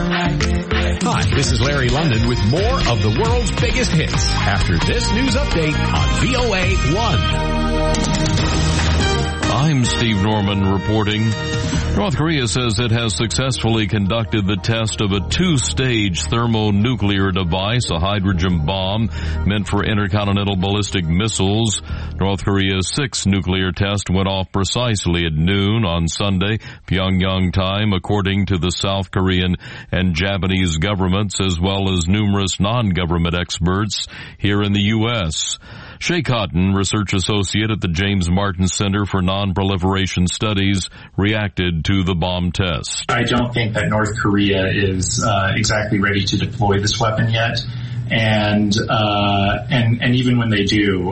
Hi, this is Larry London with more of the world's biggest hits after this news update on VOA 1. I'm Steve Norman reporting. North Korea says it has successfully conducted the test of a two-stage thermonuclear device, a hydrogen bomb meant for intercontinental ballistic missiles. North Korea's sixth nuclear test went off precisely at noon on Sunday, Pyongyang time, according to the South Korean and Japanese governments, as well as numerous non-government experts here in the U.S. Shay Cotton, research associate at the James Martin Center for Non-Proliferation Studies, reacted to the bomb test. I don't think that North Korea is exactly ready to deploy this weapon yet. And even when they do,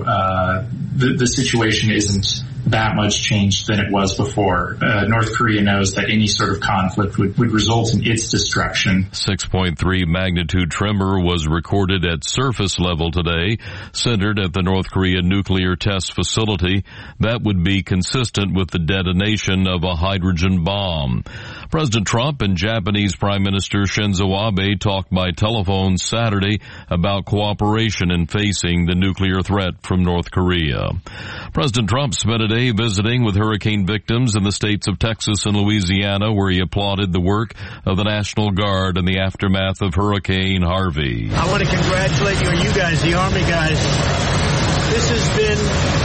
the situation isn't that much changed than it was before. North Korea knows that any sort of conflict would result in its destruction. 6.3 magnitude tremor was recorded at surface level today, centered at the North Korea nuclear test facility. That would be consistent with the detonation of a hydrogen bomb. President Trump and Japanese Prime Minister Shinzo Abe talked by telephone Saturday about cooperation in facing the nuclear threat from North Korea. President Trump spent a day visiting with hurricane victims in the states of Texas and Louisiana, where he applauded the work of the National Guard in the aftermath of Hurricane Harvey. I want to congratulate you and you guys, the Army guys. This has been,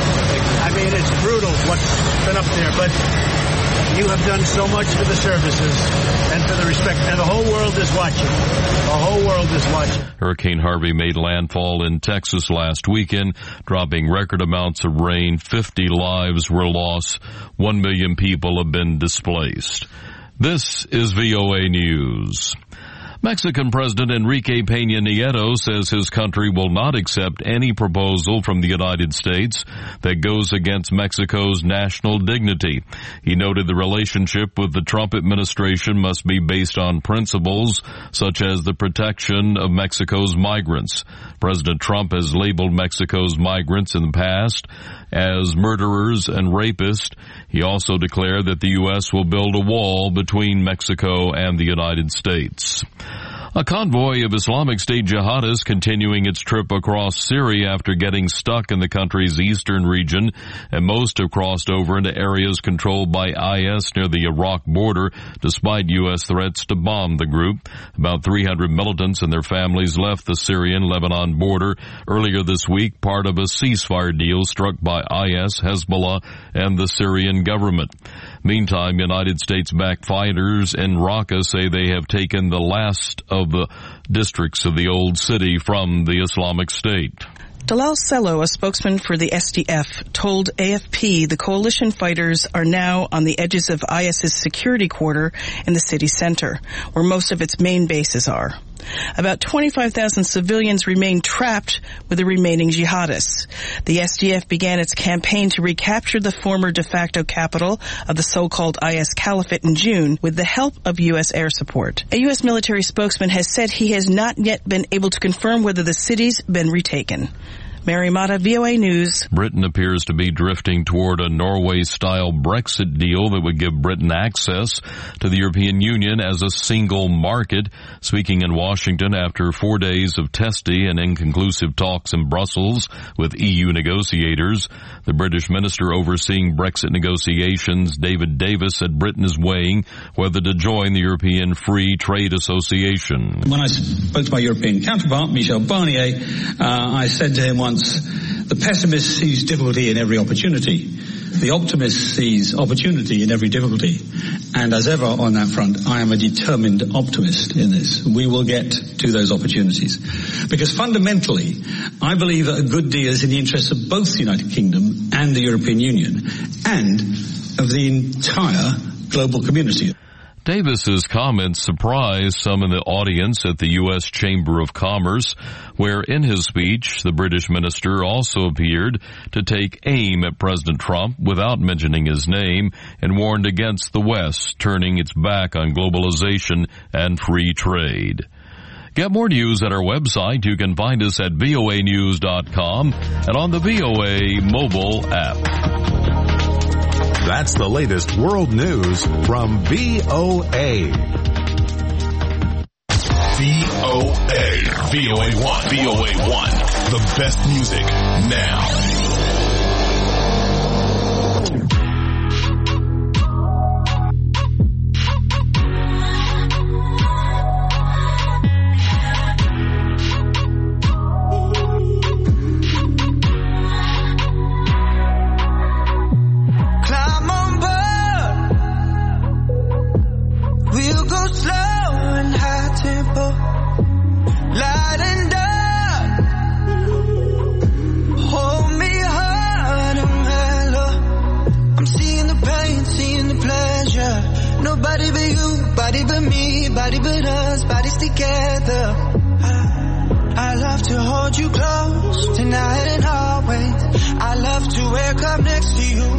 it's brutal what's been up there, but you have done so much for the services and for the respect, and the whole world is watching. The whole world is watching. Hurricane Harvey made landfall in Texas last weekend, dropping record amounts of rain. 50 lives were lost. 1 million people have been displaced. This is VOA News. Mexican President Enrique Peña Nieto says his country will not accept any proposal from the United States that goes against Mexico's national dignity. He noted the relationship with the Trump administration must be based on principles such as the protection of Mexico's migrants. President Trump has labeled Mexico's migrants in the past as murderers and rapists. He also declared that the U.S. will build a wall between Mexico and the United States. A convoy of Islamic State jihadists continuing its trip across Syria after getting stuck in the country's eastern region, and most have crossed over into areas controlled by IS near the Iraq border, despite U.S. threats to bomb the group. About 300 militants and their families left the Syrian-Lebanon border earlier this week, part of a ceasefire deal struck by IS, Hezbollah, and the Syrian government. Meantime, United States-backed fighters in Raqqa say they have taken the last of the districts of the old city from the Islamic State. Dalal Sello, a spokesman for the SDF, told AFP the coalition fighters are now on the edges of IS's security quarter in the city center, where most of its main bases are. About 25,000 civilians remain trapped with the remaining jihadists. The SDF began its campaign to recapture the former de facto capital of the so-called IS Caliphate in June with the help of U.S. air support. A U.S. military spokesman has said he has not yet been able to confirm whether the city's been retaken. Mary Mata, VOA News. Britain appears to be drifting toward a Norway-style Brexit deal that would give Britain access to the European Union as a single market. Speaking in Washington after 4 days of testy and inconclusive talks in Brussels with EU negotiators, the British minister overseeing Brexit negotiations, David Davis, said Britain is weighing whether to join the European Free Trade Association. When I spoke to my European counterpart, Michel Barnier, I said to him once, the pessimist sees difficulty in every opportunity. The optimist sees opportunity in every difficulty. And as ever on that front, I am a determined optimist in this. We will get to those opportunities. Because fundamentally, I believe that a good deal is in the interests of both the United Kingdom and the European Union and of the entire global community. Davis's comments surprised some in the audience at the U.S. Chamber of Commerce, where in his speech, the British minister also appeared to take aim at President Trump without mentioning his name and warned against the West turning its back on globalization and free trade. Get more news at our website. You can find us at voanews.com and on the VOA mobile app. That's the latest world news from VOA. VOA1. VOA1. The best music now. Body but me, body but us, bodies together. I love to hold you close tonight and always. I love to wake up next to you.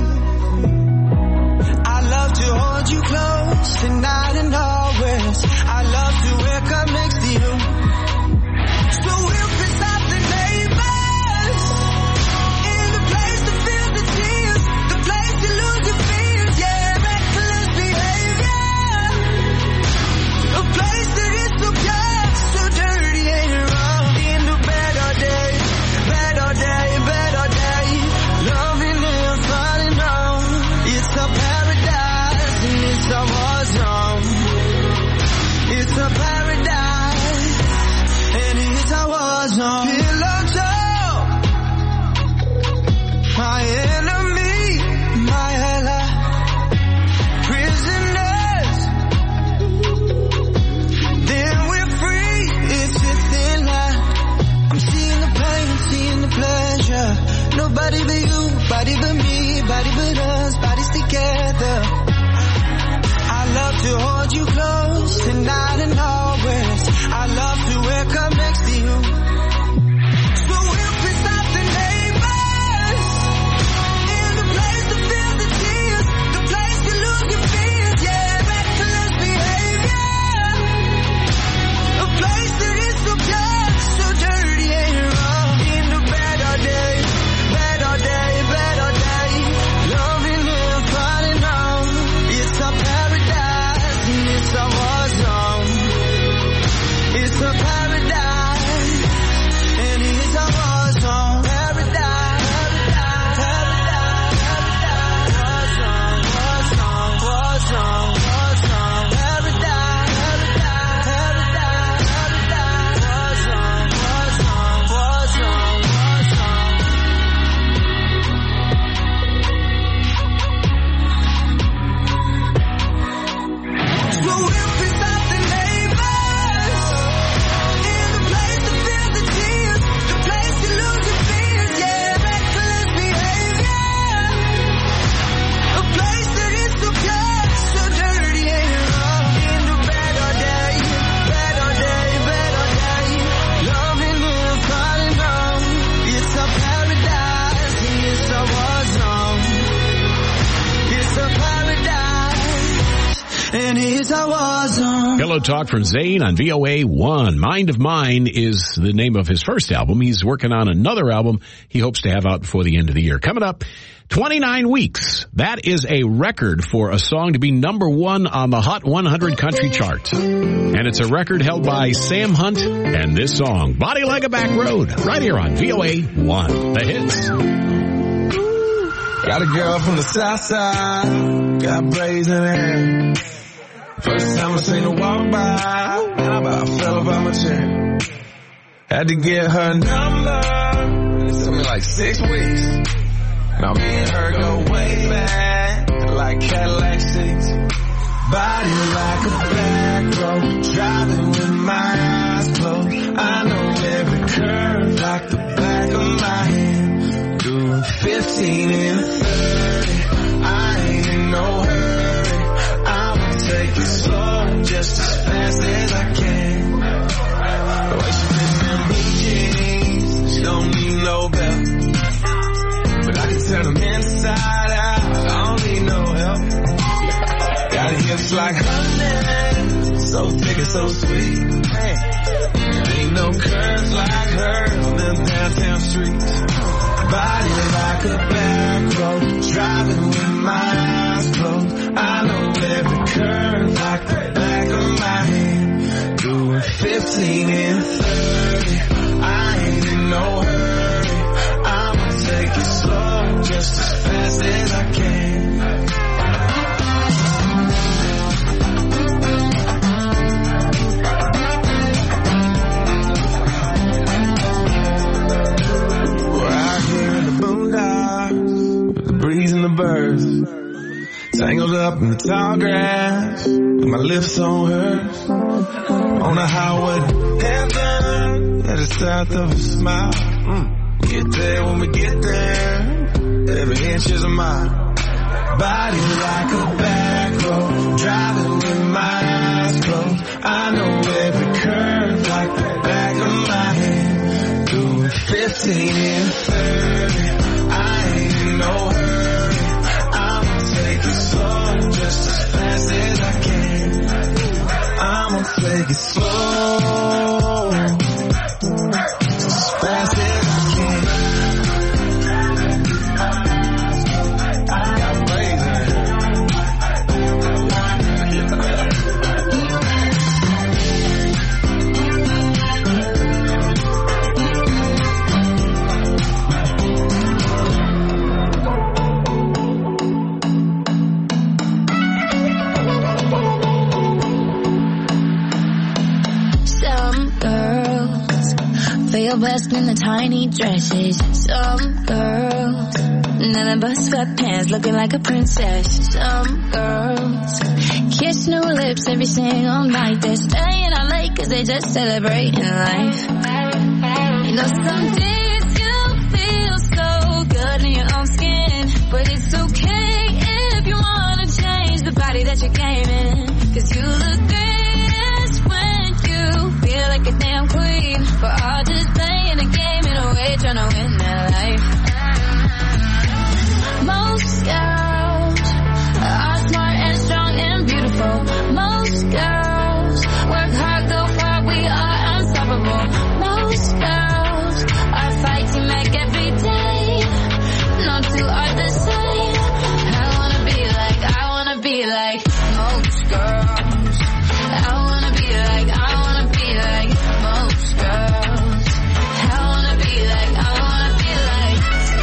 I love to hold you close tonight and always. I love to wake up next to you. So we'll piss off the neighbors in the place to feel the tears, the place to lose your fears, yeah, reckless behavior. A place that is so pure, so dirty and wrong. In the bed all day, bed all day, bed all day. Loving and falling on. It's a paradise and it's a war zone. It's a paradise and it's a war zone. Pillow talk, my enemy, my ally. Prisoners, then we're free. It's a thin line. I'm seeing the pain, seeing the pleasure. Nobody but you, body but me, body but us, bodies together. I love to hold you close tonight and always. I love to wake up next to you. So we'll piss off the neighbors in the place to feel the tears, the place to lose your fears, yeah, reckless behavior. A place that is so pure, so dirty and wrong. In the bed all day, bed all day, bed all day. Loving and falling on. It's a paradise and it's a war zone. It's a paradise and it's a war zone. Paradise, paradise, paradise, war zone, war zone, war zone, paradise, paradise, paradise, war zone, war zone, war zone, war zone. So we'll piss off the neighbors in the place to feel the tears, the place to lose your fears, yeah, reckless behavior. A place that is so pure, so dirty and wrong. In the bed all day, bed all day, bed all day. Loving and falling on. It's a paradise and it's a war zone. It's a paradise and it's a war zone. Pillow Talk from Zayn on VOA1. Mind of Mine is the name of his first album. He's working on another album he hopes to have out before the end of the year. Coming up, 29 weeks. That is a record for a song to be number one on the Hot 100 country chart. And it's a record held by Sam Hunt and this song, Body Like a Back Road, right here on VOA1. The hits. Got a girl from the south side, got braids in her. First time I seen her walk by, I about fell off my chair. Had to get her number, it took me like 6 weeks. Now me and her go way back, like Cadillac seats. Body like a back road, driving with my eyes closed. I know every curve like the back of my hand. Doing 15 and 30, I ain't in no hurry. I'ma take it slow, just as fast as I can. The way she fits them jeans, she don't need no belt. But I can turn them inside out, I don't need no help. Got hips like honey, so thick and so sweet. Ain't no curves like hers on them downtown streets. Body like a back road, driving with my eyes closed. I know every curve like the back of my hand. Doing 15 15 and 30. I ain't in no hurry. I'ma take it slow, just as fast as I can. We're out here in the boondocks, with the breeze and the birds, tangled up in the tall grass, with my lips on hers, on a highway to heaven, that is south of a smile. Get there when we get there, every inch is a mile. Body like a back road, driving with my eyes closed. I know every curve like the back of my hand. Doing 15 and 30, I ain't in no hurry. I'ma take it slow, just as fast as I can. I'ma take it slow, just as fast as I can. I got blazing. Feel best in the tiny dresses. Some girls, nothing but sweatpants, looking like a princess. Some girls kiss new lips every single night. They're staying out late 'cause they just celebrating life. You know, some days you feel so good in your own skin, but it's okay if you wanna change the body that you came in. 'Cause you look greatest when you feel like a damn queen. For all just playing a game in a way, trying to win that life. Most girls are smart and strong and beautiful. Most girls work hard, go far, we are unstoppable. Most girls are fighting back every day. No two are the same. I wanna be like most girls. I wanna be like most girls. I wanna be like I wanna be like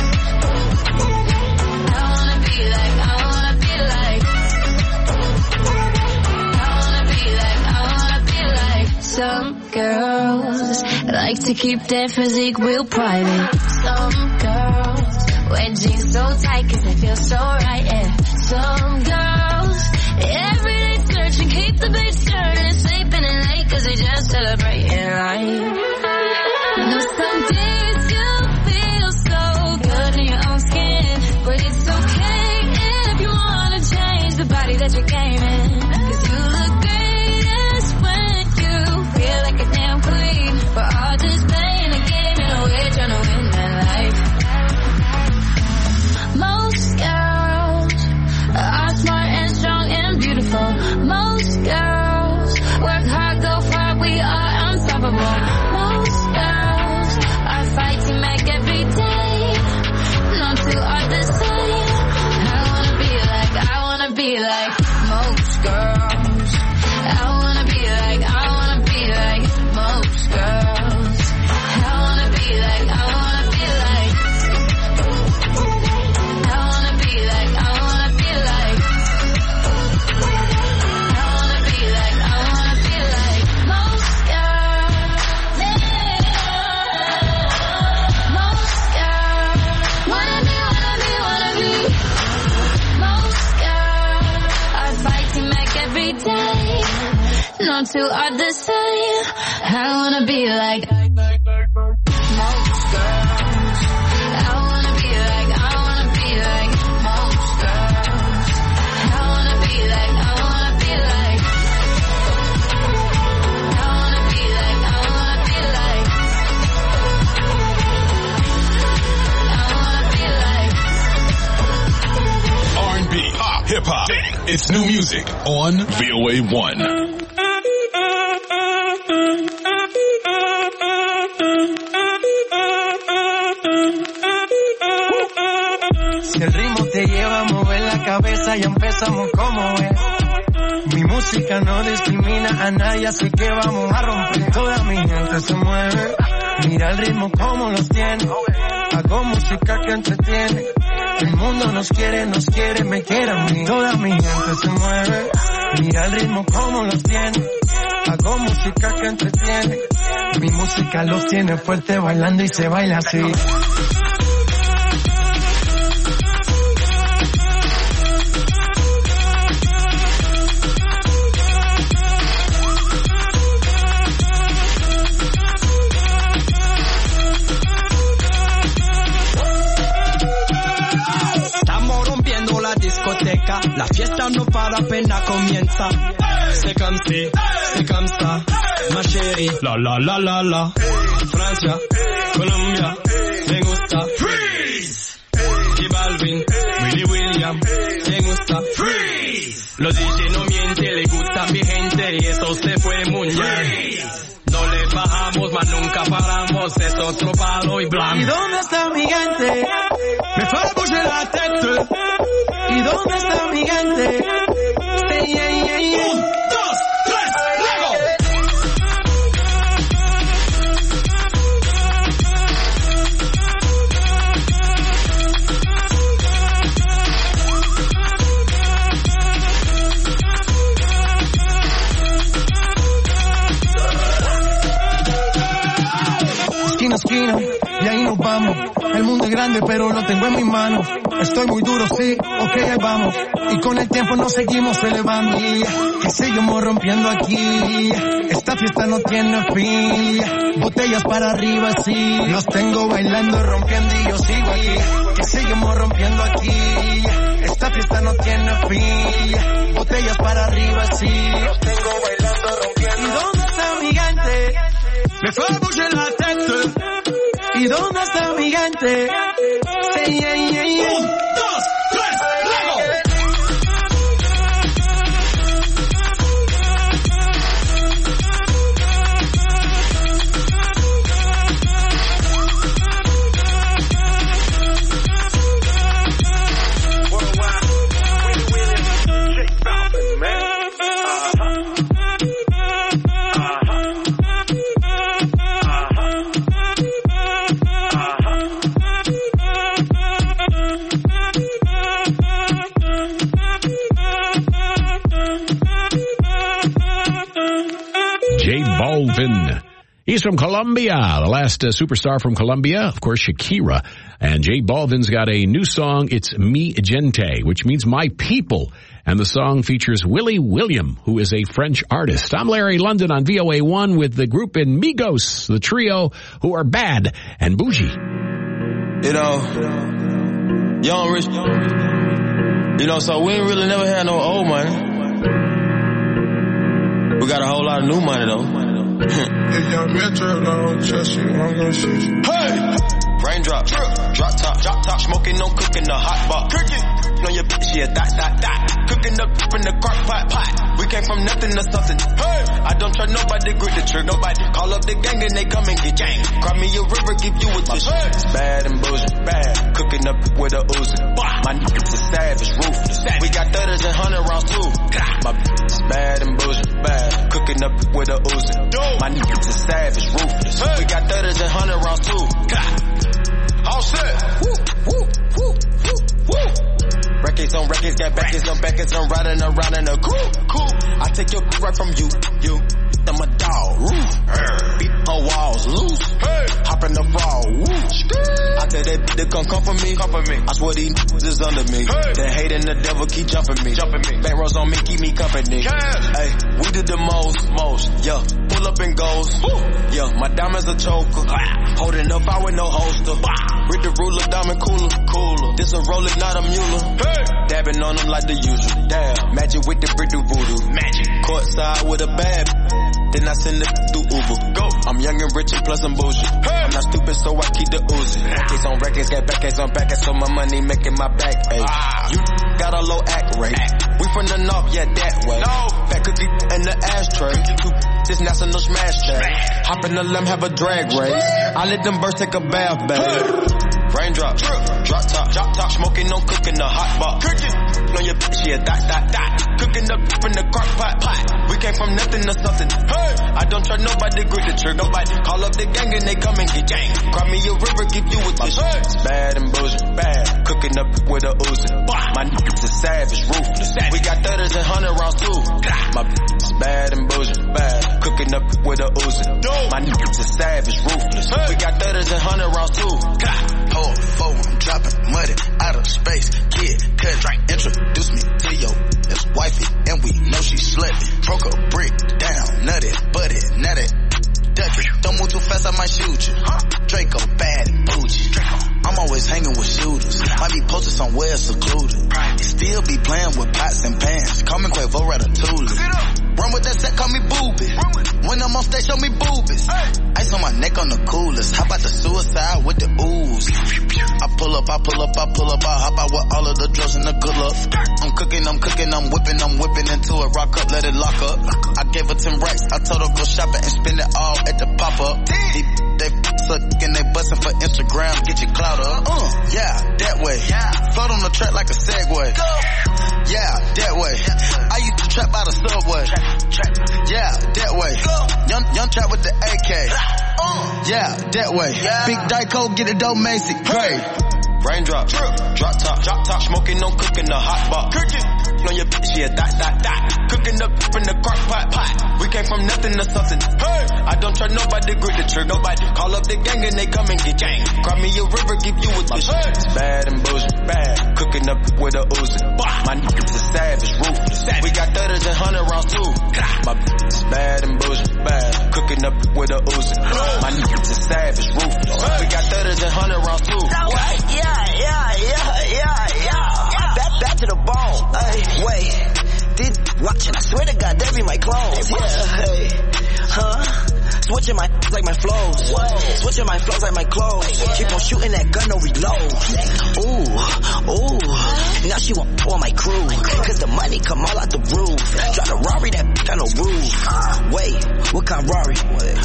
some girls like to keep their physique real private. Some girls wear jeans so tight 'cause they feel so right, yeah. Some girls everyday searching, keep the bitch stirring, sleeping in late 'cause they just celebrating life. You know, some days you feel so good in your own skin, but it's okay if you wanna change the body that you came in. 'Cause you look greatest when you feel like a damn queen. For all just playing a game in a way, trying to win that life. Most girls are smart and strong and beautiful. Most girls work hard, go far, we are unstoppable. Most girls are fighting back every day. No two are the same. I wanna be like most girls. I wanna be like most girls. I wanna be like I wanna be like most girls. Most girls. Wanna be most girls are fighting back every day. No two are the same. I wanna be like most girls. I wanna be like most girls. I wanna be like I wanna be like R&B, pop, hip hop. It's new music on VOA1. Si el ritmo te lleva a mover la cabeza, ya empezamos como es. Mi música no discrimina a nadie, así que vamos a romper. Toda gente se mueve. Mira el ritmo como los tiene. Hago música que entretiene. El mundo nos quiere, me quiere a mí. Toda mi gente se mueve. Mira el ritmo como los tiene. Hago música que entretiene. Mi música los tiene fuerte bailando y se baila así. La fiesta no para, apenas comienza. C'est comme ça, ma chérie. La la la la la. Francia, Colombia, me gusta. Freeze. J Balvin, Willy William, me gusta. Freeze. Los DJ no mienten, le gusta a mi gente y eso se fue muy bien. No le bajamos, mas nunca paramos, es otro palo y blanco. ¿Y dónde está mi gente? Me fue a bouger la tête. ¿Y dónde está mi gente? Hey, hey, hey, hey. 1, 2, 3, luego. Esquina, esquina, y ahí nos vamos. El mundo es grande, pero lo tengo en mis manos. Estoy muy duro, sí, ok, ahí vamos. Y con el tiempo nos seguimos elevando. Que seguimos rompiendo aquí. Esta fiesta no tiene fin. Botellas para arriba, sí. Los tengo bailando, rompiendo y yo sigo aquí. Que seguimos rompiendo aquí. Esta fiesta no tiene fin. Botellas para arriba, sí. Los tengo bailando, rompiendo. ¿Y dónde está mi gente? Me fue a bouger la tête. ¿Y dónde está mi gente? Hey, hey, hey, hey. 1, 2, 3, luego. Balvin. He's from Colombia, the last superstar from Colombia, of course, Shakira. And J Balvin's got a new song. It's Mi Gente, which means my people. And the song features Willy William, who is a French artist. I'm Larry London on VOA1 with the group in Migos, the trio who are bad and bougie. You know, young rich, you know, so we ain't really never had no old money. We got a whole lot of new money though. If young Metro don't trust you, I'm gonna shoot you. Hey! Raindrop, drop top, smoking, no cooking, the hot pot. Cooking, on your bitch, yeah, that. Cooking up in the crock pot. We came from nothing to something. Hey! I don't trust nobody, grip the trick, nobody. Call up the gang and they come and get gang. Cry me a river, give you a tissue. It's bad and bullshit, bad. Cooking up with a Uzi. My niggas are savage, ruthless. We got 30s and 100 rounds too. My bitch is bad and bullshit, bad. Cooking up with a Uzi. My niggas are savage, ruthless. We got 30s and 100 rounds too. All set. Woo, woo, woo, woo, woo. Records on records, got backers on backers. I'm riding around in a cool. I take your right from you. I'm a dog. Beat her walls loose. Hey. Hop in the brawl. I tell that bitch to come for me. I swear these niggas is under me. Hey. The hate and the devil keep jumping me. Bank rolls on me, keep me company. Hey, we did the most. Yeah, pull up and goes. Yeah, my diamonds a choker. Holding up, I with no holster. Read the ruler, diamond cooler. This a roller, not a mule. Hey. Dabbing on them like the usual. Damn, magic with the brick do voodoo. Magic. Courtside with a bad. Then I send it through Uber. Go. I'm young and rich and plus I'm bougie. Hey. I'm not stupid, so I keep the Uzi. Records on records, got backers on backers, so my money making my back ache. You got a low act rate. We from the north, yeah, that way. No. Fat cookie in the ashtray. This national smash tag. Hop in the limb, have a drag race. I let them birds take a bath, babe. Raindrop, drop top, smoking, no cooking, the hot pot. Cooking, on your bitch, yeah, that. Cooking up in the crock pot. We came from nothing to something. Hey, I don't trust nobody, grip the trigger. Nobody call up the gang and they come and get gang. Cry me a river, give you a dish. It's bad and bullshit, bad. Cooking up with a Uzi. My niggas is savage, ruthless. We got 30s and 100 rounds too. My bitch is bad and bullshit, bad. Cooking up with a Uzi. My niggas is savage, ruthless. We got 30s and 100 rounds too. Hold four, I'm dropping muddy out of space. Kid, cut, introduce me to your ex-wifey, and we know she slutty. Broke a brick down, nutty, buddy, nutty. Ducky, don't move too fast, I might shoot you. Draco, bad and bougie. I'm always hanging with shooters. Might be posted somewhere secluded. Still be playing with pots and pans. Call me Quavo Ratatouille. Run with that set, call me Booby. When I'm on stage, show me boobies. Ice on my neck on the coolest. How about the suicide with the ooze? I pull up, I hop out with all of the drugs and the good luck. I'm cooking, I'm whipping into it. Rock up, let it lock up. I gave her 10 racks. I told her go shopping and spend it all at the pop-up. They sucking, they bustin' for Instagram. Get your clout up. Yeah, that way. Float on the track like a Segway. Yeah, that way. I used to trap by the subway. Yeah, that way. Young trap with the AK. Yeah, that way. Big Dyco, get it dope, Macy. Great. Raindrop, drop top, smoking, no cooking, the hot pot. Cooking, on your bitch, yeah, that. Cooking up in the crock pot. We came from nothing to something. Hey, I don't trust nobody, grip the trigger. Nobody call up the gang and they come and get gang. Cry me a river, give you a dish. It's bad and bullshit, bad. Cooking up with a Uzi. My niggas is savage, ruthless. We got 30s and 100 rounds too. My bitch is bad and bullshit, bad. Cooking up with a Uzi. My niggas is savage, ruthless. We got 30s and 100 rounds too. Yeah. Back to the bone. Hey, wait. This watching, I swear to God, they be my clones. Yeah, hey. Switching my like my flows. Switching my flows like my clothes. Keep on shooting that gun, no reload. Ooh. Now she want on my crew. Cause the money come all out the roof. Drive a Rari, that got no roof. Wait, what kind of Rari?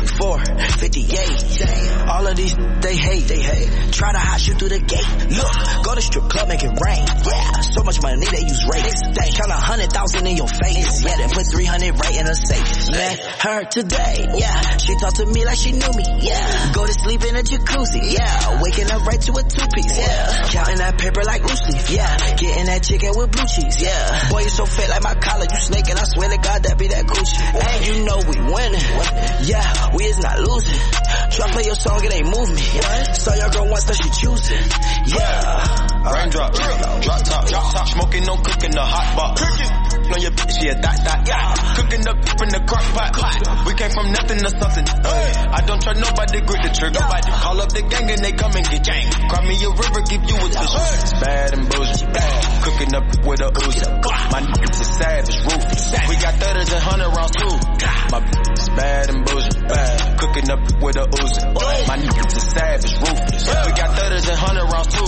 458. All of these, they hate. Try to hot shoot through the gate. Look, go to strip club, make it rain. Yeah, so much money, they use rates. They count 100,000 in your face. Yeah, then put 300 right in a safe. Met her today. Yeah, she talked to me like she knew me. Yeah, go to sleep in a jacuzzi. Yeah, waking up right to a two-piece. Yeah, counting that paper like loose leaf. Yeah, getting that chicken with blue cheese. Yeah, boy, you so fit like my collar. You snaking, I swear to God, that be that Gucci. And you know we winning. Yeah, we is not losing. Try play your song, it ain't move me. Saw your girl once, that she choosing. Yeah. Raindrop, drop top, smoking, no cooking, the hot pot. Cooking, on your bitch, yeah, that. Cooking up in the crock pot. We came from nothing to something. I don't trust nobody, grip the trigger. Nobody call up the gang and they come and get gang. Cry me a river, give you a dish. It's bad and bullshit, bad. Cooking up with a Uzi. My niggas is savage, ruthless. We got 30s and 100 rounds too. My bitch is bad and bullshit, bad. Cooking up with a Uzi. My niggas is savage, ruthless. We got 30s and 100 rounds too.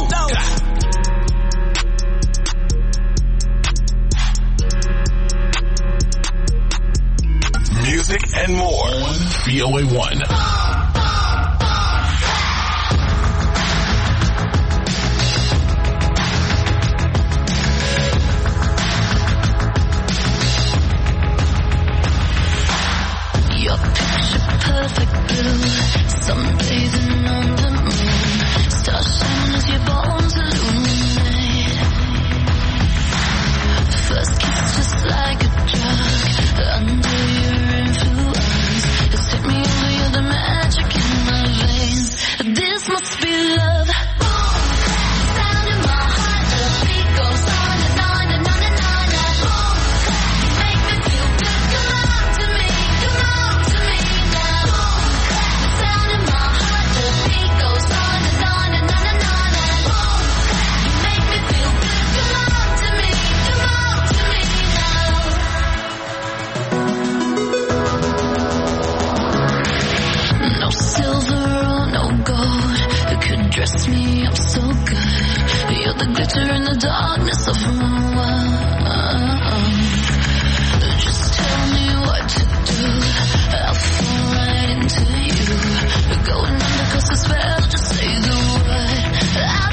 Music and more. VOA1. Your picture perfect blue, sunbathing on the moon, stars shining as your bones illuminate. First kiss just like a drug, under your influence, it's hit me over, you're the magic in my veins. This must be love. Sound in my heart, the beat goes on and on and on and on and on. You make me feel good, come on to me now. Sound in my heart, the beat goes on and on and on and on and on. You make me feel good, come on to me now. No silver or no gold could dress me up so good. You're the glitter in the darkness of my world. Just tell me what to do, I'll fall right into you. Going under 'cause the spell, just say the word.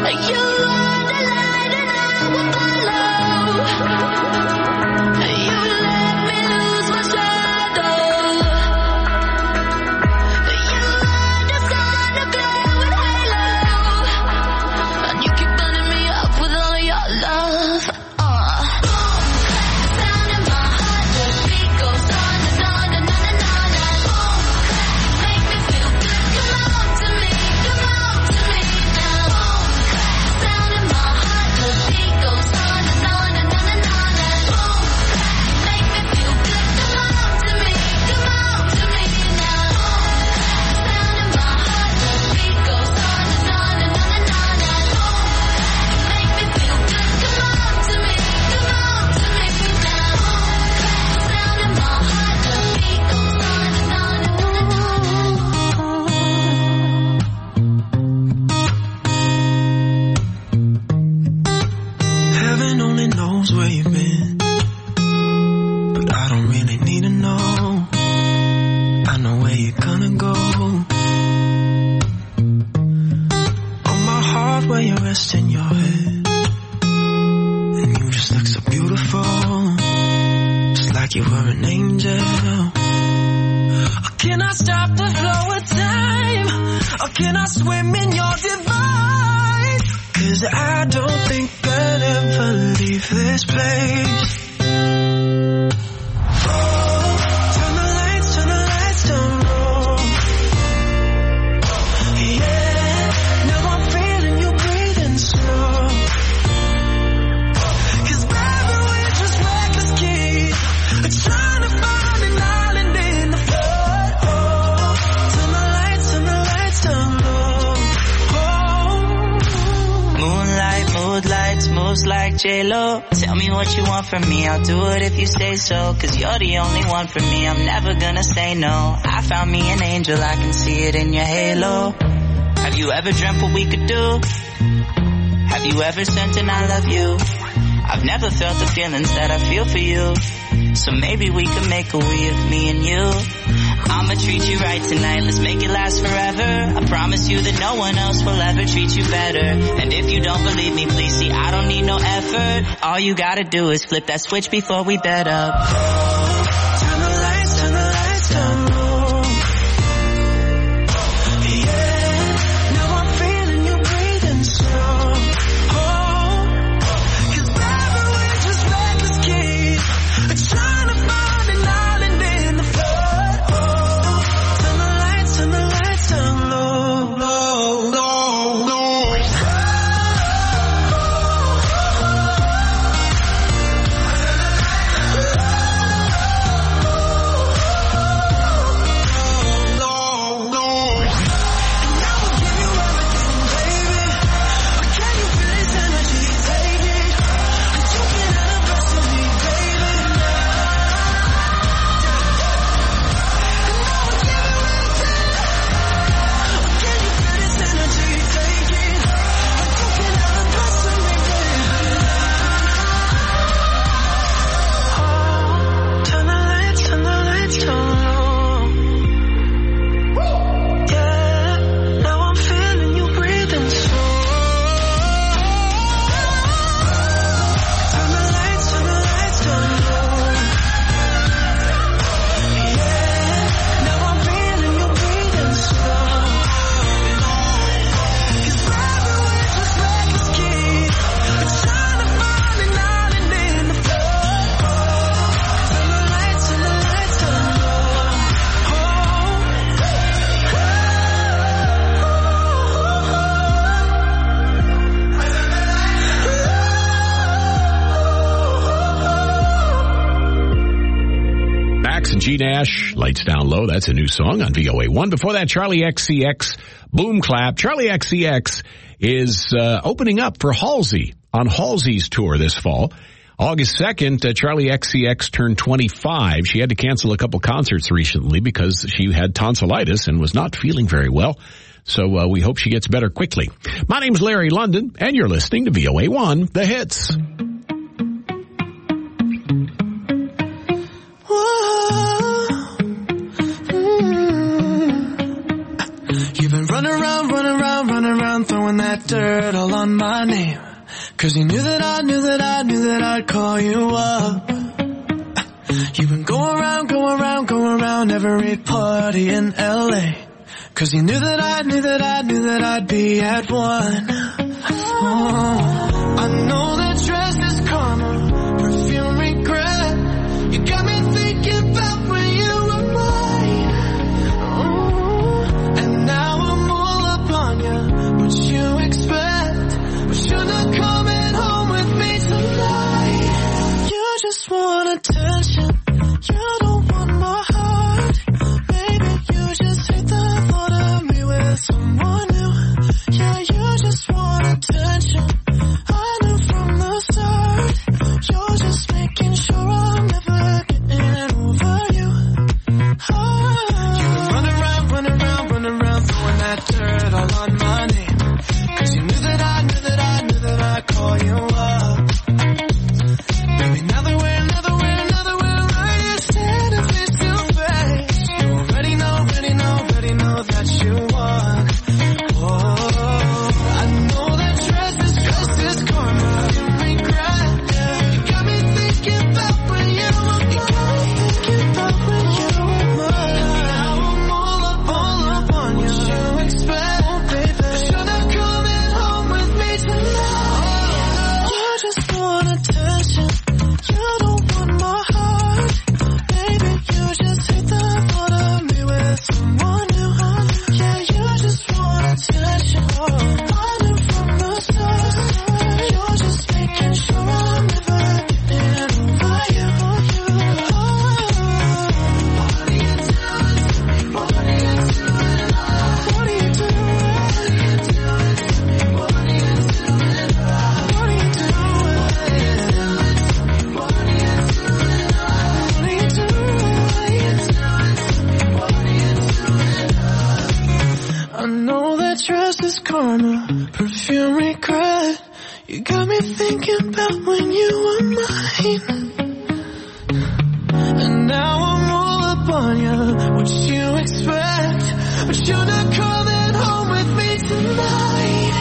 J-Lo, tell me what you want from me, I'll do it if you say so, cause you're the only one for me, I'm never gonna say no. I found me an angel, I can see it in your halo. Have you ever dreamt what we could do? Have you ever sent an I love you? I've never felt the feelings that I feel for you, so maybe we could make a we of me and you. I'ma treat you right tonight, let's make it last forever. I promise you that no one else will ever treat you better. And if you don't believe me, please see, I don't need no effort. All you gotta do is flip that switch before we bed up. Turn the lights down low. Yeah, now I'm feeling you breathing slow. Oh, cause baby, we're just reckless kids, trying to find an island in the flood. G Nash, Lights Down Low. That's a new song on VOA1. Before that, Charlie XCX, Boom Clap. Charlie XCX is opening up for Halsey on Halsey's tour this fall. August 2nd, Charlie XCX turned 25. She had to cancel a couple concerts recently because she had tonsillitis and was not feeling very well. So we hope she gets better quickly. My name's Larry London, and you're listening to VOA1, The Hits. You've been running around, throwing that dirt all on my name. Cause you knew that I knew that I knew that I'd call you up. You've been going around every party in LA. Cause you knew that I knew that I knew that I'd be at one. Oh, I know that dress is karma, perfume regret. You got me thinking about when you were mine. Oh, and now I'm all up on you. What you expect? But you're not coming home with me tonight. You just want attention. You don't want my heart. Baby, you just hate the thought of me with someone new. Yeah, you just want attention. I knew from the start. You're just making sure I'm never getting over you. Oh, you run around, throwing that dirt all on my name. Cause you knew that I knew that I knew that I'd call you up. Baby, now that we're right here standing face to face, you already know that you won. Oh, I know that dress is karma, you regret. Yeah, you got me thinking about when you were mine. Now I'm all up on you. What you expect, baby? But you're not coming home with me tonight. You just want attention. You don't want my heart. Baby, you just hate the thought of me with someone new. Yeah, you just want attention. I knew from the start. You're just making sure I'm never getting over you. What are you doing to me? What are you doing? What are you doing to me? What are you doing? What are you doing? What are you doing? I know that dress is karma, perfume regret. You got me thinking about when you were mine. And now I'm all up on you. What you expect? But you're not coming home with me tonight.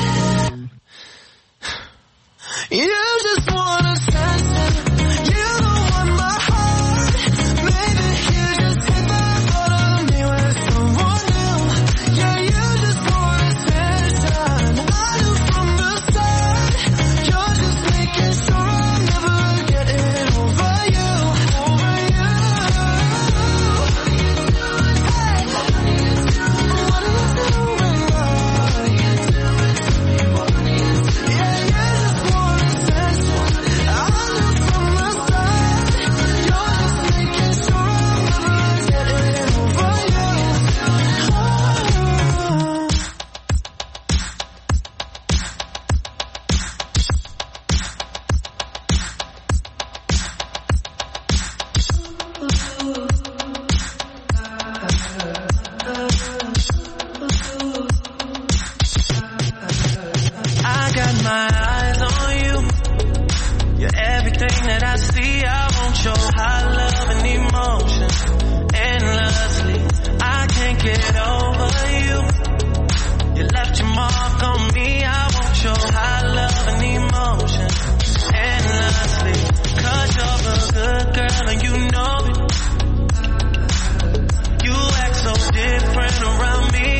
You just want attention. You don't want my heart. Maybe you just hit the thought of me with someone new. Yeah, you just want attention. I knew from the start. You're just making sure I'm never getting over you. Over you. What are you doing? Hey. What are you doing? What are you doing? What are you doing to me? What are you doing? Yeah, you just want attention. I knew from the start. You're just making sure I'm never getting over you. I got my eyes on you. You're everything that I see. I want your high love and emotion endlessly. I can't get over you. You left your mark on me. I want your high love and emotion endlessly. Cause you're a good girl and you know it. You act so different around me.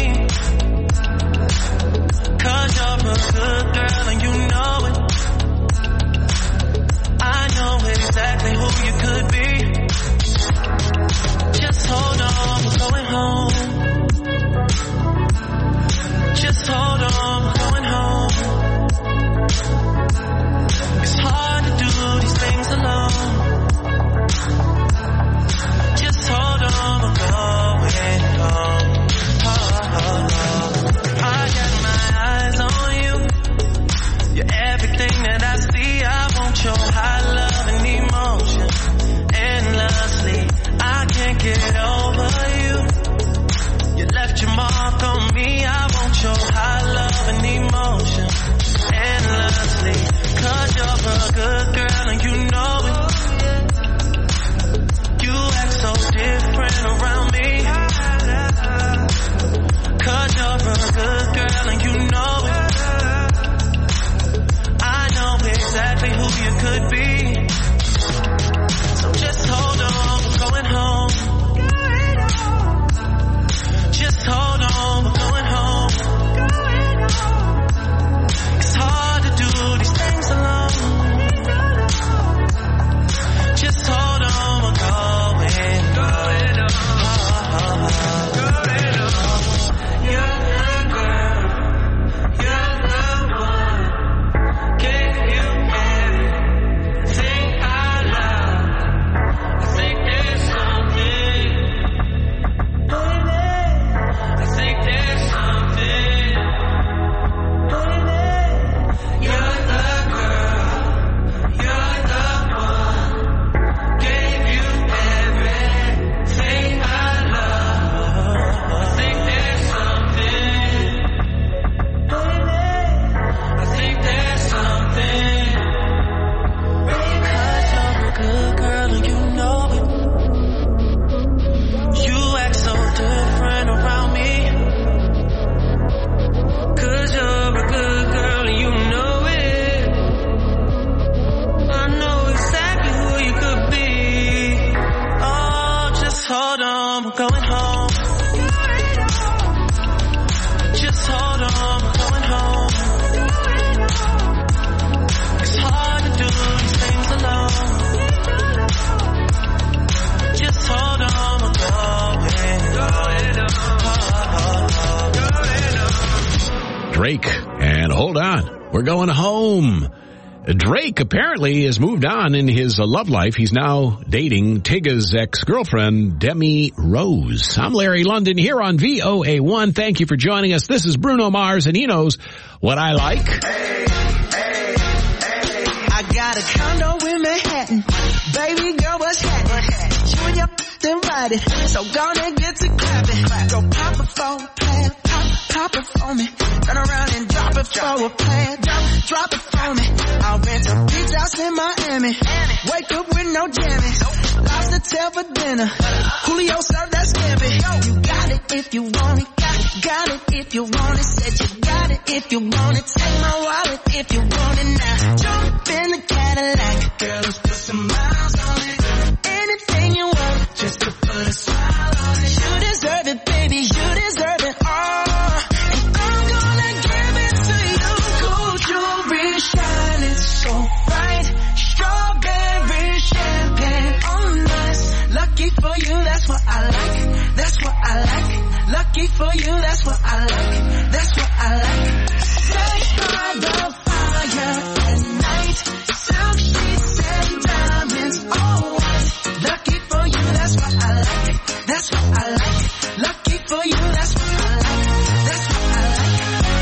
Cause you're a good girl and you know it. I know exactly who you could be. Just hold on, we're going home. Just hold on, we're going home. We're going home. Drake apparently has moved on in his love life. He's now dating Tyga's ex-girlfriend, Demi Rose. I'm Larry London here on VOA1. Thank you for joining us. This is Bruno Mars, and he knows what I like. I got a condo in Manhattan. Baby girl, what's happening? You and your then ride it. So gonna get to clapping. Go pop it for a plan. Pop it for me. Turn around and drop it for a plan. Drop it for me. I'll rent a beach house in Miami. Wake up with no jammies. Lobster tail for dinner. Julio served that scampi. You got it if you want it. Got it if you want it. Said you got it if you want it. Take my wallet if you want it now. Jump in the Cadillac. Girl, let's put some miles on it. Anything you want, just to put a smile on it. You deserve it, baby. You deserve it all. And I'm gonna give it to you. Gold jewelry shining so bright. Strawberry champagne on us. Lucky for you, that's what I like. That's what I like. Lucky for you, that's what I like. That's what I like. Stay by the fire at night. Silk sheets and diamonds, all white. Lucky for you, that's what I like. That's what I like. Lucky for you, that's what I like. That's what I like.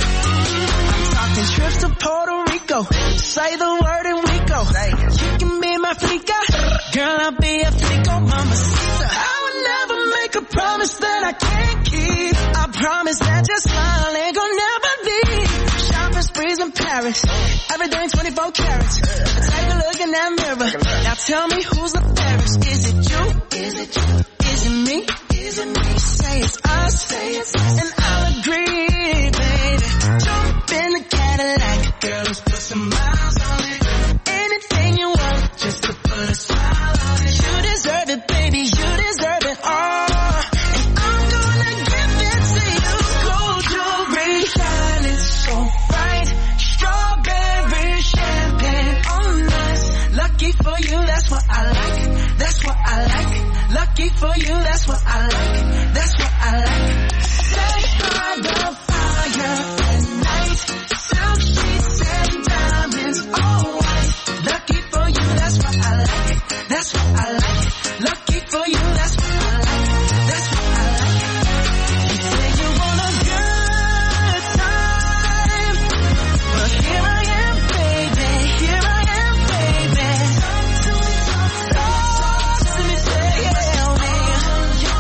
I'm talking trips to Puerto Rico. Say the word and we go. You can be my flica. Girl, I'll be a flico, mamacita. I would never make a promise that I can't keep. I promise that your smile ain't gonna never leave. Shopping sprees in Paris. Everything 24 carats. Take a look in that mirror. Now tell me who's the fairest. Is it you? Is it you? Is it me? Is it me? Say it's us. Say it's us. And I'll agree, baby. Jump in the Cadillac. Girl, let's put some miles on it. Anything you want, just to put a smile on it. You deserve it, baby. You deserve it all. And I'm gonna give it to you. Gold jewelry shining so bright. Strawberry champagne on us. Lucky for you, that's what I like. That's what I like. Lucky for you, that's what I like. That's what I like. Stay by the fire at night. Silk sheets and diamonds, all white. Lucky for you, that's what I like. That's what I like. Lucky for you, that's what I like. That's what I like. You say you want a good time, but here I am, baby. Here I am, baby. Talk to me, tell me what's on your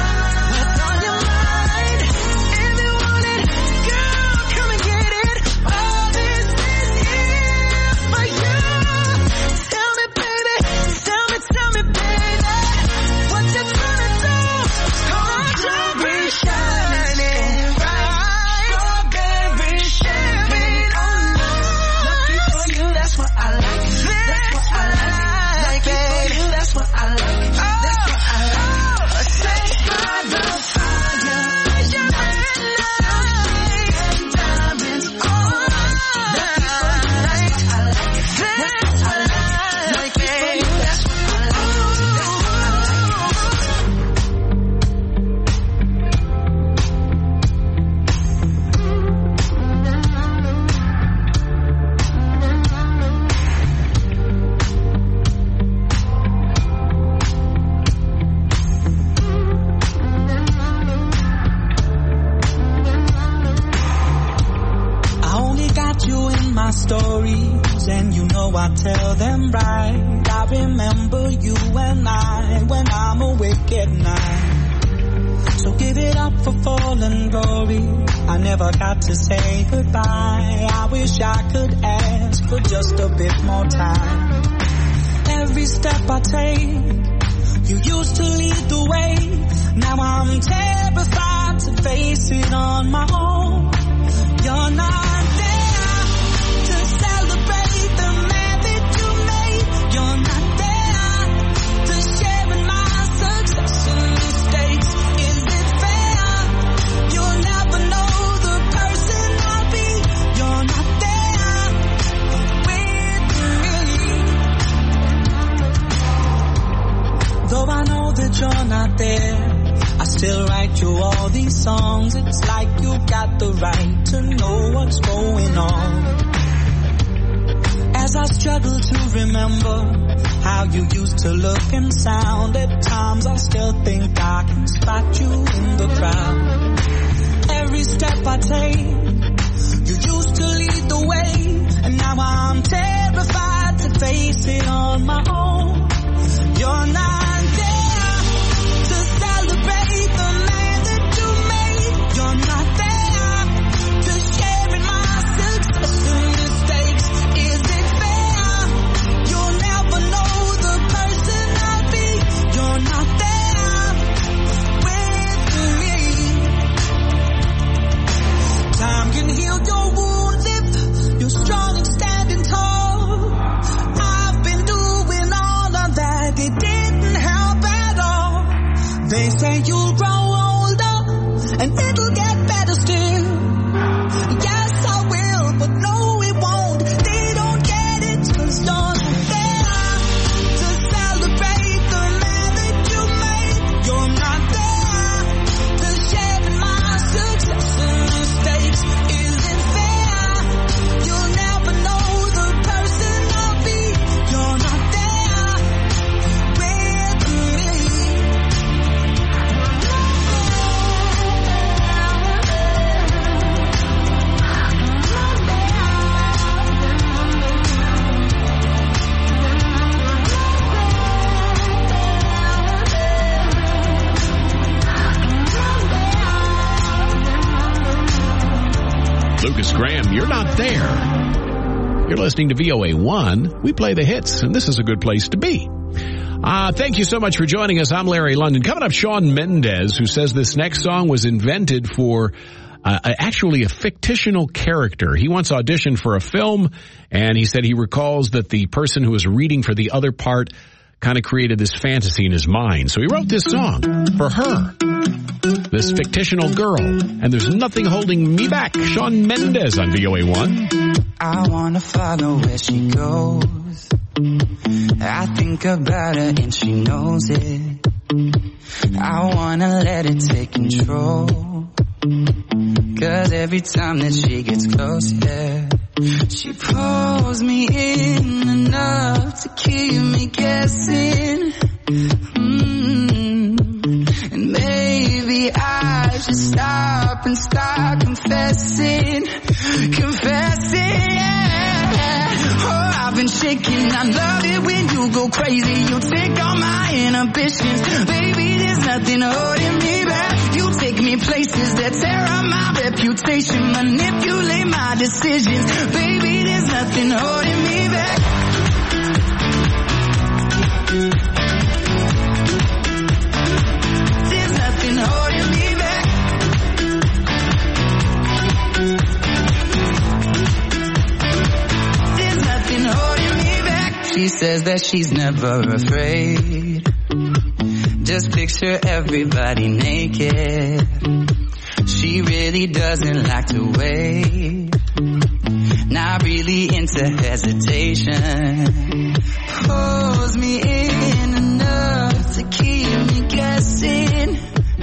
mind. If you want it, girl, come and get it. All this is here for you. Tell me, baby. Tell me, baby. What you tryna do? Gold jewelry shining bright. Strawberry champagne on us. Lucky for you, that's what I like. That's what I like. Lucky for you, that's what I like. That's what I like. Stay by the fire at night. And diamonds on us. Lucky for you, that's what I like. That's what I like. Lucky for you, that's what I like. I only got you in my stories, and you know I tell them right. I remember you and I when I'm awake at night. So give it up for fallen glory. I never got to say goodbye. I wish I could ask for just a bit more time. Every step I take, you used to lead the way. Now I'm terrified to face it on my own. You're not there to celebrate the man that you made. You're not there to share in my success and mistakes. Is it fair? You'll never know the person I'll be. You're not there with me. Though I know that you're not there, I still write you all these songs. It's like you got the right to know what's going on. struggle to remember how you used to look and sound. At times I still think I can spot you in the crowd. Every step I take, you used to lead the way, and now I'm terrified to face it on my own. You're not there to celebrate the man that you made. You're not there to share in my success and mistakes. Is it fair? You'll never know the person I'll be. You're not there with me. Time can heal your wounds if you're strong and standing tall. I've been doing all of that, it didn't help at all. They say you'll grow older and it'll get better still. Yes, I will, but no, it won't. They don't get it, 'cause you're not there to celebrate the man that you made. You're not there to share in my success and mistakes. Is it fair? You'll never know the person I'll be. You're not there with me. Lucas Graham, you're not there. You're listening to VOA1. We play the hits, and this is a good place to be. Thank you so much for joining us. I'm Larry London. Coming up, Shawn Mendes, who says this next song was invented for actually a fictional character. He once auditioned for a film, and he said he recalls that the person who was reading for the other part kind of created this fantasy in his mind. So he wrote this song for her, this fictional girl. And there's nothing holding me back. Shawn Mendes on VOA1. I wanna follow where she goes. I think about her and she knows it. I wanna let it take control. 'Cause every time that she gets close, yeah, she pulls me in enough to keep me guessing. And maybe I should stop and start confessing, yeah. Oh, I've been shaking, I love it when you go crazy. You take all my inhibitions, baby, there's nothing holding me back. You take me places that tear up my reputation, manipulate my decisions, baby, there's nothing holding me back. There's nothing holding me back. There's nothing holding me back. She says that she's never afraid. Just picture everybody naked. She really doesn't like to wait. Not really into hesitation. Pulls me in enough to keep me guessing.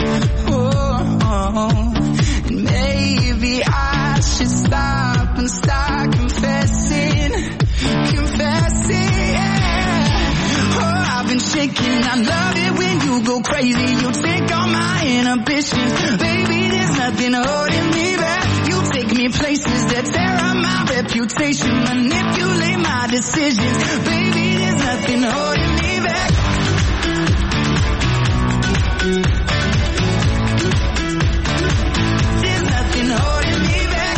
Oh, and maybe I should stop and start confessing, yeah. Oh, I've been shaking, I love it when you go crazy. You take all my inhibitions, baby, there's nothing holding me back. You take me places that tear up my reputation, manipulate my decisions, baby, there's nothing holding me back. There's nothing holding me back.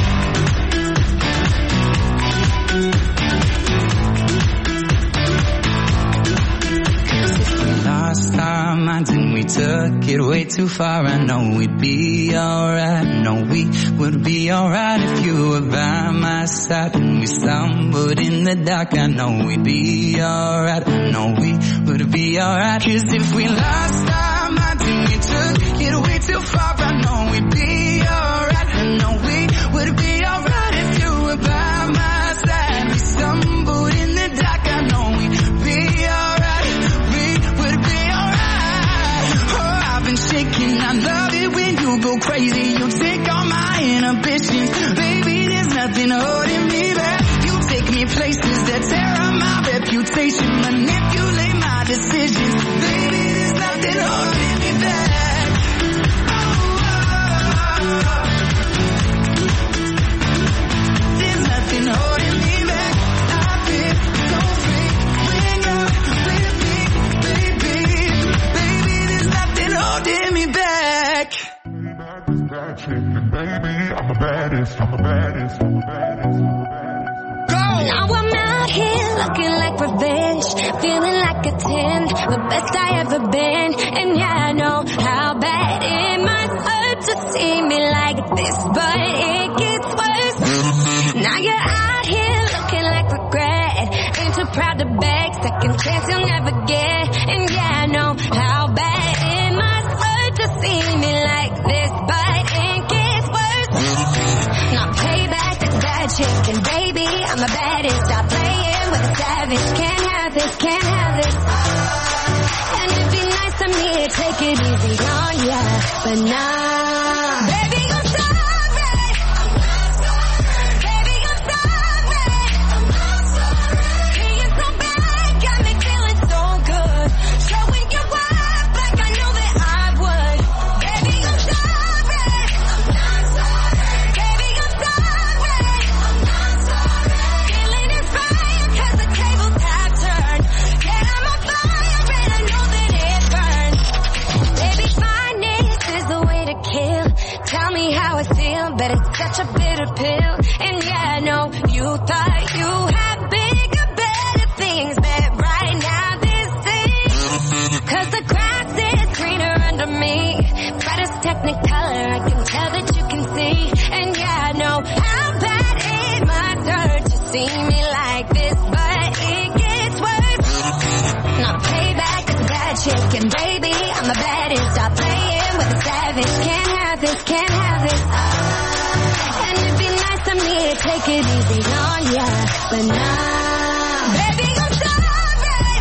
Lost our minds and we took it way too far. I know we'd be alright. No, we would be alright if you were by my side. When we stumbled in the dark, I know we'd be alright. I know we would be alright. 'Cause if we lost our minds and we took it way too far, I know we'd be alright. I know we would be alright if you were by my side. We stumbled in the dark, I know we'd be alright. Shaking, I love it when you go crazy. You take all my inhibitions, baby, there's nothing holding me back. You take me places that tear up conversation, manipulate my decisions. Baby, there's nothing holding me back. There's nothing holding me back. I feel so free when you're with me, baby. Baby, there's nothing holding me back. Baby, I'm the baddest, I'm the baddest, I'm the baddest. Now I'm out here looking like revenge, feeling like a 10, the best I ever been. And yeah, I know how bad it must hurt to see me like this, but it gets worse. Now you're out here looking like regret, ain't too proud to beg, second chance you'll never get. And yeah, I know how bad it must hurt to see me like this, but it gets worse. Now payback is bad chick, and baby, I'm the baddest. Stop playing with a savage. Can't have this, can't have this. And it'd be nice of me to take it easy on ya, but nah. Baby, I'm sorry. Baby, I'm sorry. Being so bad got me feeling so good. Showing you up like I know that I would. Baby, I'm sorry. Baby, I'm sorry. Feeling inspired 'cause the tables have turned. Yeah, I'm on fire and I know that it burns. Baby, fineness is the way to kill. Tell me how I feel, but it's such a bitter pill. And yeah, I know you thought you had bigger, better things, but right now this is 'cause the grass is greener under me. Brightest technicolor, I can tell that you can see. And yeah, I know how bad it must hurt to see me like this, but it gets worse. Now payback is a bad chick, and baby, I'm the baddest. Stop playing with a savage. Can't have this, can't have this. And it'd be nice of me to take it easy on ya, but nah. Baby, I'm sorry.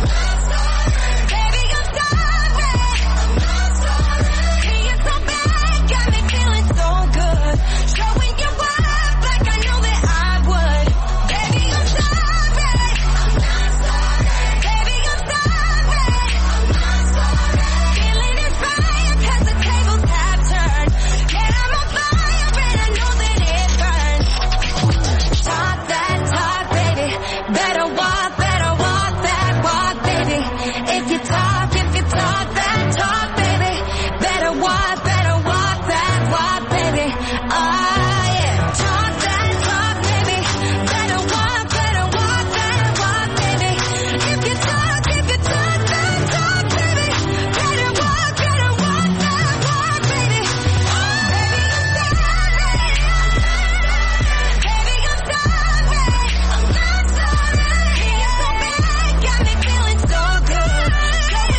Baby, I'm sorry. Being so bad got me feeling so good. Showing you up like I know that I would. Baby, I'm sorry. Baby, I'm sorry. Feeling inspired 'cause the tables have turned. Yeah, I'm on fire and I know that it burns. Talk that talk, baby. Better walk that walk, baby. If you talk that talk, baby. Better walk that walk, baby. Oh yeah. Talk that talk, baby. Better walk that walk, baby. If you talk that talk, baby. Better walk that walk, baby. Baby, I'm sorry. Baby, I'm sorry. I'm not sorry. Being so bad got me feeling so good.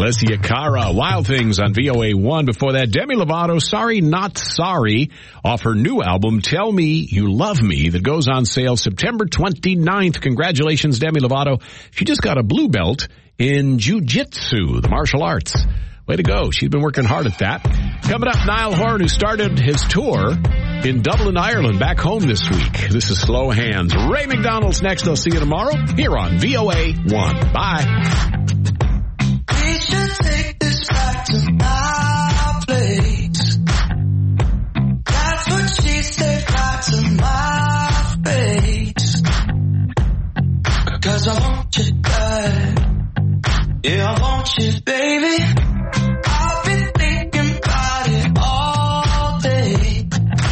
Alessia Cara, Wild Things on VOA1. Before that, Demi Lovato, Sorry Not Sorry, off her new album, Tell Me You Love Me, that goes on sale September 29th. Congratulations, Demi Lovato. She just got a blue belt in jiu-jitsu, the martial arts. Way to go. She's been working hard at that. Coming up, Niall Horan, who started his tour in Dublin, Ireland, back home this week. This is Slow Hands. Ray McDonald's next. I'll see you tomorrow here on VOA1. Bye. We should take this back to my place. That's what she said right to my face. 'Cause I want you back. Yeah, I want you, baby. I've been thinking about it all day.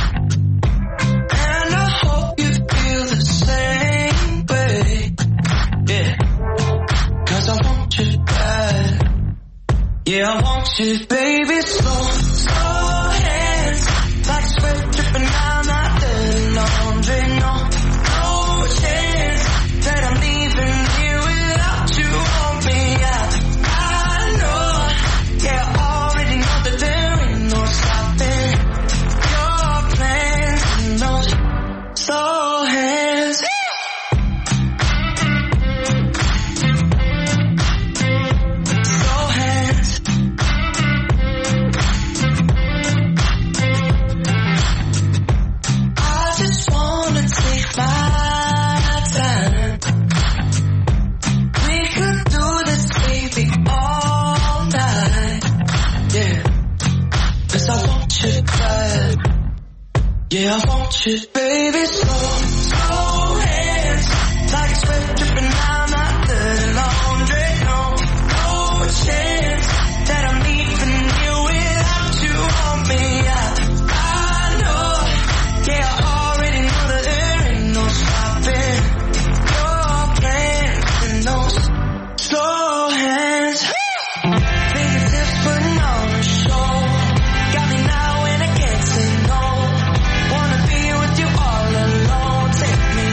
And I hope you feel the same way. Yeah. 'Cause I want you back. Yeah, I want you, baby. Slow hands, like sweat dripping down my dirty laundry. No chance that I'm leaving here without you on me. I know, yeah, I already know that there ain't no stopping your plans and those slow hands. Yeah, I want you, baby, slow hands, like sweat dripping down my dirty laundry. No chance that I'm leaving you without you on me. I know, yeah, I already know that there ain't no stopping your plans and those slow hands. Fingertips putting on a show, got me now and I can't say no. Wanna be with you all alone. Take me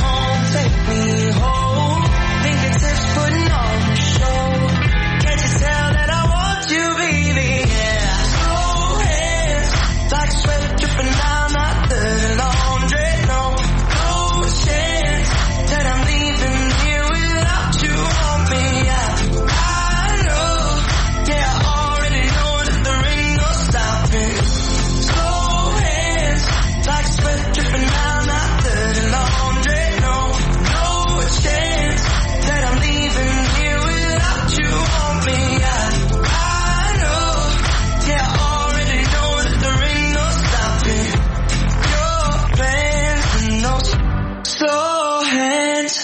home. Fingertips putting on a show. Can't you tell that I want you, baby? Yeah. Slow hands, like sweat dripping down my dirty laundry. No chance that I'm leaving here without you on me. I know, yeah, I already know that there ain't no stopping. Slow hands, like sweat dripping down my dirty laundry. No chance that I'm leaving here without you on me. I know, yeah, I already know that there ain't no stopping your plans and those slow hands.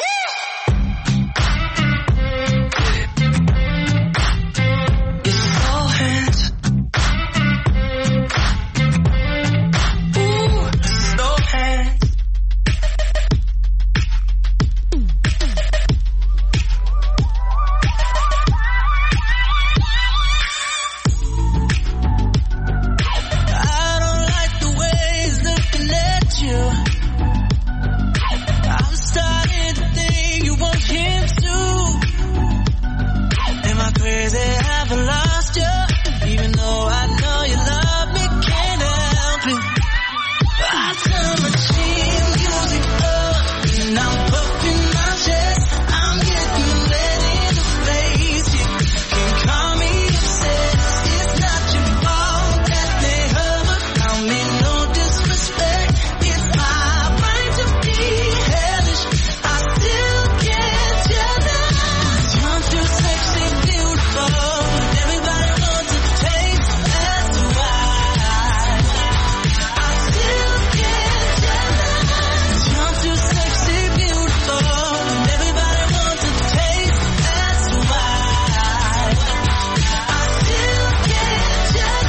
Your slow hands. Ooh, slow hands. I don't like the way he's looking at you. I'm starting to think you want him too. Am I crazy? Have I lost you? Even though I know you love me, can't help it. I turn my cheek, music up, and I'm puffing my chest. I'm getting ready to face it. Can't call me obsessed. It's not your fault that they hurt. I mean no disrespect. It's my right to be hellish. I still can't tell that you're too sexy, beautiful, and everybody wants a taste. That's why I still can't tell that you're too sexy, beautiful, and everybody wants a taste. That's why I still can't tell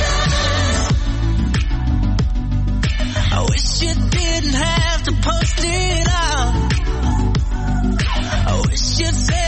that. I wish you didn't have to post it out. I wish you'd say